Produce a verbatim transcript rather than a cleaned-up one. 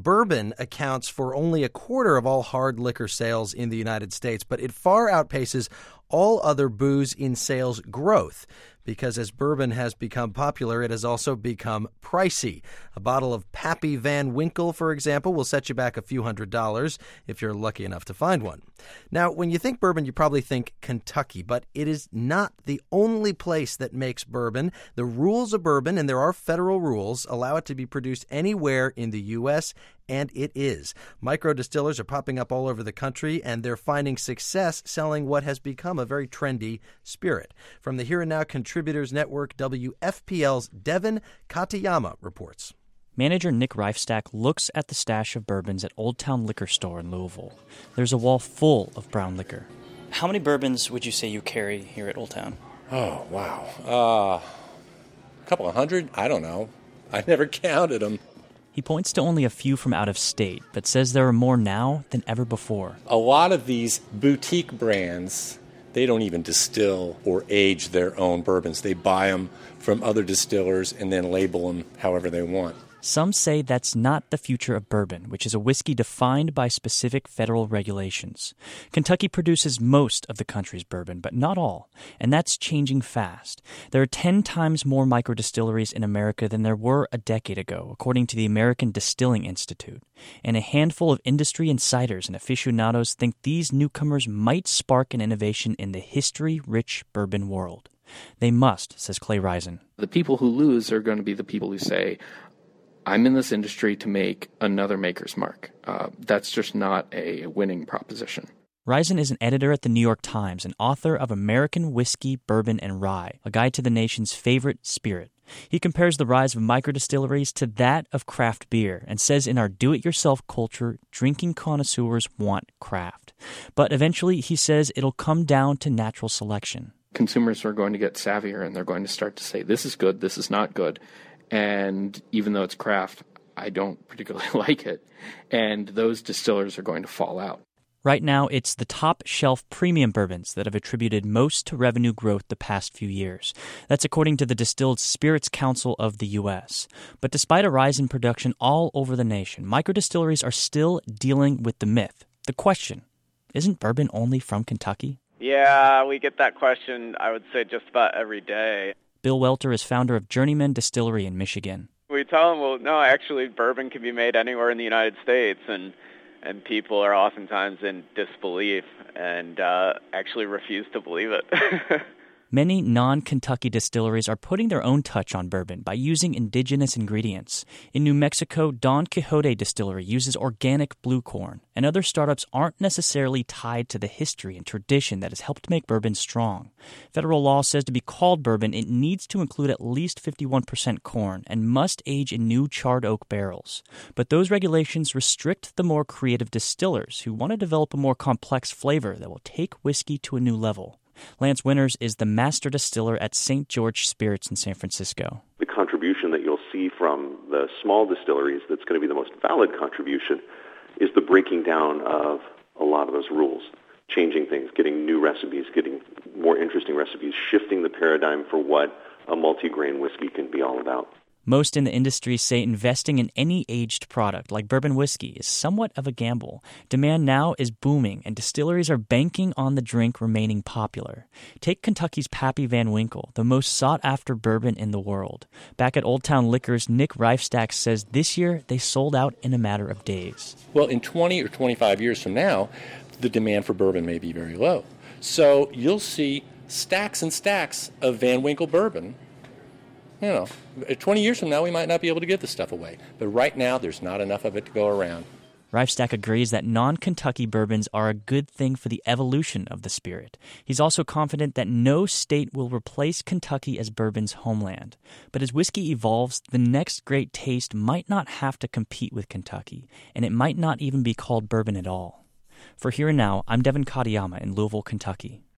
bourbon accounts for only a quarter of all hard liquor sales in the United States, but it far outpaces all other booze in sales growth, because as bourbon has become popular, it has also become pricey. A bottle of Pappy Van Winkle, for example, will set you back a few hundred dollars if you're lucky enough to find one. Now, when you think bourbon, you probably think Kentucky, but it is not the only place that makes bourbon. The rules of bourbon, and there are federal rules, allow it to be produced anywhere in the U S, and it is. Micro distillers are popping up all over the country, and they're finding success selling what has become a very trendy spirit. From the Here and Now Contributors Network, W F P L's Devin Katayama reports. Manager Nick Reifstack looks at the stash of bourbons at Old Town Liquor Store in Louisville. There's a wall full of brown liquor. How many bourbons would you say you carry here at Old Town? Oh, wow. Uh, a couple of hundred? I don't know. I never counted them. He points to only a few from out of state, but says there are more now than ever before. A lot of these boutique brands, they don't even distill or age their own bourbons. They buy them from other distillers and then label them however they want. Some say that's not the future of bourbon, which is a whiskey defined by specific federal regulations. Kentucky produces most of the country's bourbon, but not all, and that's changing fast. There are ten times more microdistilleries in America than there were a decade ago, according to the American Distilling Institute. And a handful of industry insiders and aficionados think these newcomers might spark an innovation in the history-rich bourbon world. They must, says Clay Risen. The people who lose are going to be the people who say, I'm in this industry to make another Maker's Mark. Uh, that's just not a winning proposition. Risen is an editor at the New York Times and author of American Whiskey, Bourbon, and Rye, a guide to the nation's favorite spirit. He compares the rise of microdistilleries to that of craft beer and says in our do-it-yourself culture, drinking connoisseurs want craft. But eventually, he says, it'll come down to natural selection. Consumers are going to get savvier, and they're going to start to say, this is good, this is not good. And even though it's craft, I don't particularly like it. And those distillers are going to fall out. Right now, it's the top-shelf premium bourbons that have attributed most to revenue growth the past few years. That's according to the Distilled Spirits Council of the U S. But despite a rise in production all over the nation, microdistilleries are still dealing with the myth. The question, isn't bourbon only from Kentucky? Yeah, we get that question, I would say, just about every day. Bill Welter is founder of Journeyman Distillery in Michigan. We tell them, well, no, actually, bourbon can be made anywhere in the United States, and and people are oftentimes in disbelief and uh, actually refuse to believe it. Many non-Kentucky distilleries are putting their own touch on bourbon by using indigenous ingredients. In New Mexico, Don Quixote Distillery uses organic blue corn, and other startups aren't necessarily tied to the history and tradition that has helped make bourbon strong. Federal law says to be called bourbon, it needs to include at least fifty-one percent corn and must age in new charred oak barrels. But those regulations restrict the more creative distillers who want to develop a more complex flavor that will take whiskey to a new level. Lance Winters is the master distiller at Saint George Spirits in San Francisco. The contribution that you'll see from the small distilleries that's going to be the most valid contribution is the breaking down of a lot of those rules, changing things, getting new recipes, getting more interesting recipes, shifting the paradigm for what a multi-grain whiskey can be all about. Most in the industry say investing in any aged product like bourbon whiskey is somewhat of a gamble. Demand now is booming, and distilleries are banking on the drink remaining popular. Take Kentucky's Pappy Van Winkle, the most sought-after bourbon in the world. Back at Old Town Liquors, Nick Reifstack says this year they sold out in a matter of days. Well, in twenty or twenty-five years from now, the demand for bourbon may be very low. So you'll see stacks and stacks of Van Winkle bourbon. You know, twenty years from now, we might not be able to give this stuff away. But right now, there's not enough of it to go around. Reifstack agrees that non-Kentucky bourbons are a good thing for the evolution of the spirit. He's also confident that no state will replace Kentucky as bourbon's homeland. But as whiskey evolves, the next great taste might not have to compete with Kentucky, and it might not even be called bourbon at all. For Here and Now, I'm Devin Katayama in Louisville, Kentucky.